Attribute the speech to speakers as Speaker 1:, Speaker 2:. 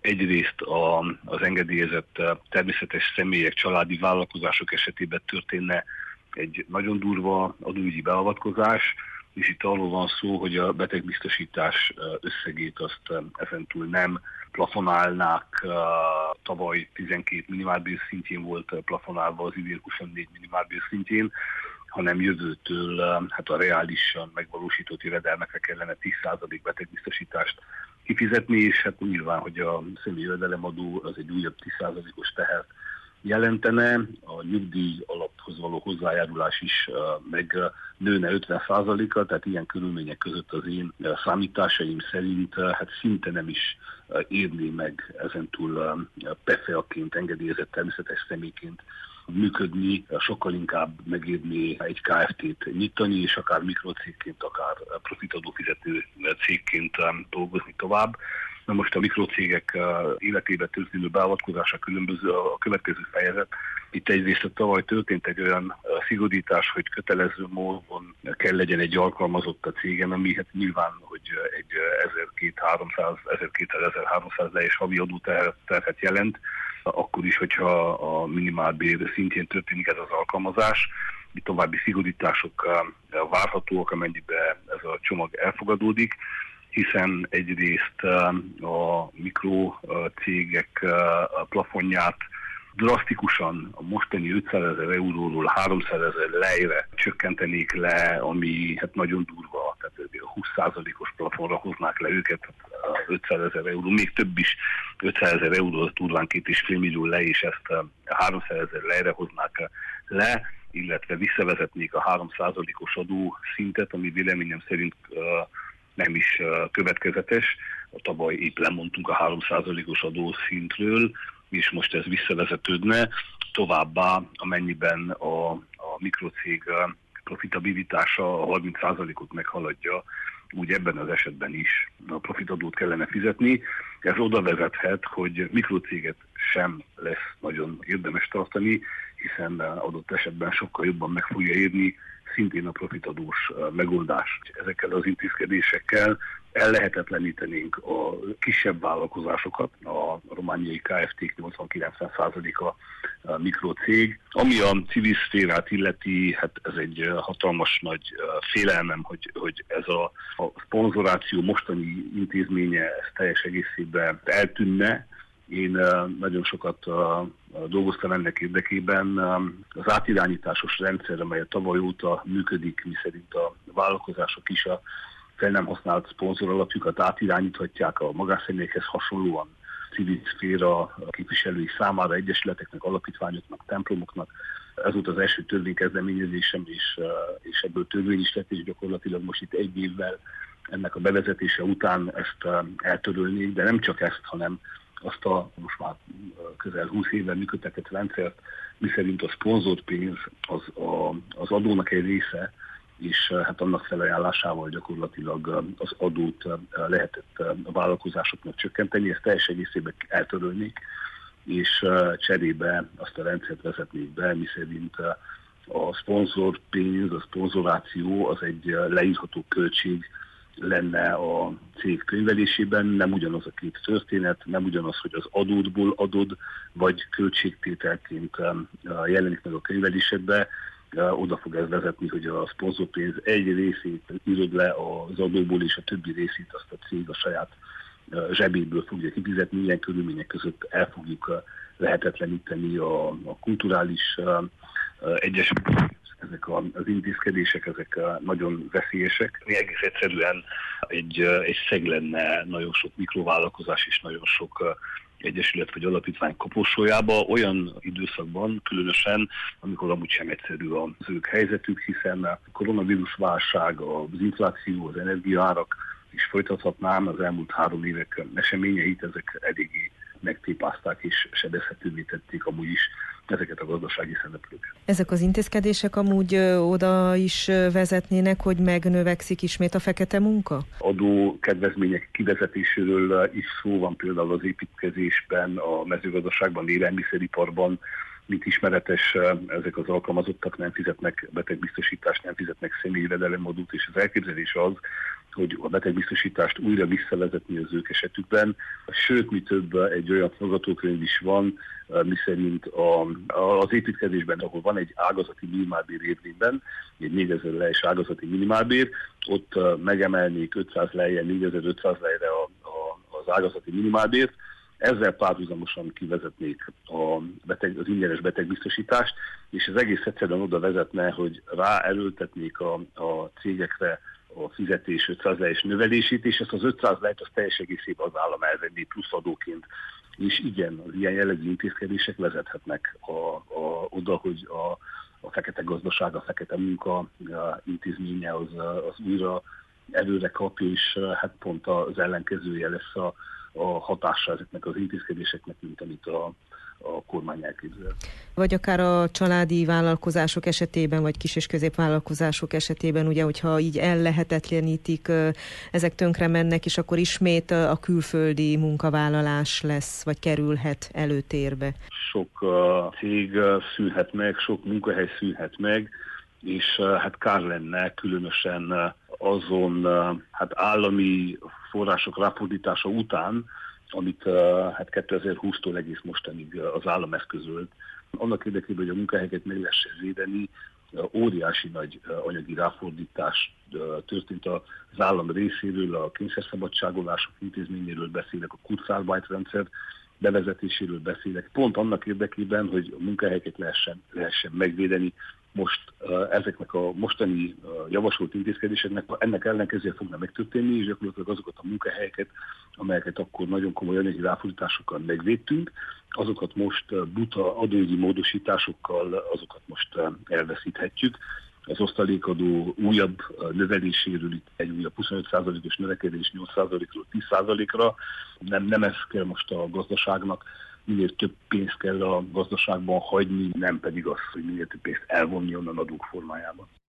Speaker 1: Egyrészt az engedélyezett természetes személyek, családi vállalkozások esetében történne egy nagyon durva adóügyi beavatkozás, és itt arról van szó, hogy a betegbiztosítás összegét azt ezentúl nem plafonálnák. Tavaly 12 minimálbér szintjén volt plafonálva, az idén 24 minimálbér szintjén, hanem jövőtől a reálisan megvalósított jövedelmekre kellene 10% betegbiztosítást kifizetni, és hát nyilván, hogy a személyi jövedelemadó az egy újabb 10%-os tehert jelentene, a nyugdíj alaphoz való hozzájárulás is meg nőne 50%-kal, tehát ilyen körülmények között az én számításaim szerint szinte nem is érné meg ezentúl PEFEA-ként, engedélyezett természetes személyként működni, sokkal inkább megérni egy KFT-t nyitani, és akár mikrocégként, akár profitadófizető cégként dolgozni tovább. Na most a mikrocégek életébe történő beavatkozása különböző a következő fejezet. Itt egyrészt tavaly történt egy olyan szigorítás, hogy kötelező módon kell legyen egy alkalmazott a cégen, ami hát nyilván, hogy egy 1200-1300 lejes havi adóterhet jelent, akkor is, hogyha a minimálbér szintjén történik ez az alkalmazás. Itt további szigorítások várhatóak, amennyiben ez a csomag elfogadódik, hiszen egyrészt a mikrocégek plafonját drasztikusan a mostani 500 000 euróról 300 000 lejre csökkentenék le, ami hát nagyon durva, tehát 20%-os plafonra hoznák le őket, 500 000 euró, még több is, 500 000 euró, az durván 2,5 millió le, és ezt 300 000 lejre hoznák le, illetve visszavezetnék a 3%-os adó szintet, ami véleményem szerint nem is következetes. Tavaly épp lemondtunk a 3%-os adószintről, és most ez visszavezetődne. Továbbá, amennyiben a mikrocég profitabilitása a 30%-ot meghaladja, úgy ebben az esetben is a profitadót kellene fizetni. Ez oda vezethet, hogy mikrocéget sem lesz nagyon érdemes tartani, hiszen adott esetben sokkal jobban meg fogja érni szintén a profitadós megoldás. Ezekkel az intézkedésekkel ellehetetlenítenénk a kisebb vállalkozásokat, a romániai KFT-k 80-90%-a mikrocég. Ami a civil szférát illeti, hát ez egy hatalmas nagy félelmem, hogy ez a szponzoráció mostani intézménye ez teljes egészében eltűnne. Én nagyon sokat dolgoztam ennek érdekében. Az átirányításos rendszer, amely a tavaly óta működik, miszerint a vállalkozások is a fel nem használt szponzor alapjukat átirányíthatják a magánszemélyekhez hasonlóan civil szféra képviselői számára, egyesületeknek, alapítványoknak, templomoknak. Ez volt az első törvénykezdeményezésem, és ebből törvény is lett, és gyakorlatilag most itt egy évvel ennek a bevezetése után ezt eltörölnék, de nem csak ezt, hanem azt a most már közel 20 éve működtetett rendszert, miszerint a szponzorpénz az adónak egy része, és hát annak felajánlásával gyakorlatilag az adót lehetett a vállalkozásoknak csökkenteni, ezt teljes egészében eltörölnék, és cserébe azt a rendszert vezetnék be, miszerint a szponzorpénz, a szponzoráció az egy leírható költség lenne a cég könyvelésében, nem ugyanaz a két történet, nem ugyanaz, hogy az adódból adod, vagy költségtételként jelenik meg a könyvelésedbe. Oda fog ez vezetni, hogy a szponzorpénz egy részét írod le az adóból, és a többi részét azt a cég a saját zsebéből fogja kifizetni. Ilyen körülmények között el fogjuk lehetetleníteni a kulturális egyesületeket. Ezek az intézkedések, ezek nagyon veszélyesek. Egész egyszerűen egy szeg lenne nagyon sok mikrovállalkozás és nagyon sok egyesület vagy alapítvány koporsójába, olyan időszakban különösen, amikor amúgy sem egyszerű az ők helyzetük, hiszen a koronavírus válság, az infláció, az energiaárak is folytathatnám, az elmúlt 3 évek eseményeit, ezek eléggé megtépázták és sebezhetővé tették amúgy is ezeket a gazdasági szereplőket.
Speaker 2: Ezek az intézkedések amúgy oda is vezetnének, hogy megnövekszik ismét a fekete munka?
Speaker 1: Adó kedvezmények kivezetéséről is szó van például az építkezésben, a mezőgazdaságban, élelmiszeriparban, mint ismeretes, ezek az alkalmazottak nem fizetnek betegbiztosítást, nem fizetnek személyi jövedelemadót, és az elképzelés az, hogy a betegbiztosítást újra visszavezetni az ők esetükben. Sőt, mi több, egy olyan forgatókönyv is van, miszerint az építkezésben, ahol van egy ágazati minimálbér érvényben, egy 4000 lejjel ágazati minimálbér, ott megemelnék 500 lejjel, 4500 lejjel az ágazati minimálbért, ezzel párhuzamosan kivezetnék az ingyenes betegbiztosítást, és ez egész egyszerűen oda vezetne, hogy ráerőltetnék a cégekre a fizetés 500 lejjel növelését, és ezt az 500 lejjel az teljes egészében az állam elvenné plusz adóként. És igen, az ilyen jellegű intézkedések vezethetnek oda, hogy a fekete gazdaság, a fekete munka intézménye az újra erőre kap, és hát pont az ellenkezője lesz a hatása ezeknek az intézkedéseknek, mint amit a kormány elképzel.
Speaker 2: Vagy akár a családi vállalkozások esetében, vagy kis- és középvállalkozások esetében, ugye, hogyha így ellehetetlenítik, ezek tönkre mennek, és akkor ismét a külföldi munkavállalás lesz, vagy kerülhet előtérbe.
Speaker 1: Sok cég szűnhet meg, sok munkahely szűnhet meg, és hát kár lenne különösen azon állami források ráfordítása után, amit 2020-tól egész mostanig az állam eszközölt. Annak érdekében, hogy a munkahelyeket meg lehessen védeni, óriási nagy anyagi ráfordítás történt az állam részéről, a kényszerszabadságolások intézményéről beszélek, a Kurzarbeit rendszer bevezetéséről beszélek. Pont annak érdekében, hogy a munkahelyeket lehessen megvédeni. Most ezeknek a mostani javasolt intézkedéseknek ennek ellenkezője fogna megtörténni, és gyakorlatilag azokat a munkahelyeket, amelyeket akkor nagyon komoly anyagi ráfordításokkal megvédtünk, azokat most buta adóügyi módosításokkal, azokat most elveszíthetjük. Az osztalékadó újabb növeléséről, itt egy újabb 25%-os növekedés 8%-ról 10%-ra, nem ez kell most a gazdaságnak, minél több pénzt kell a gazdaságban hagyni, nem pedig az, hogy minél több pénzt elvonni onnan adók formájában.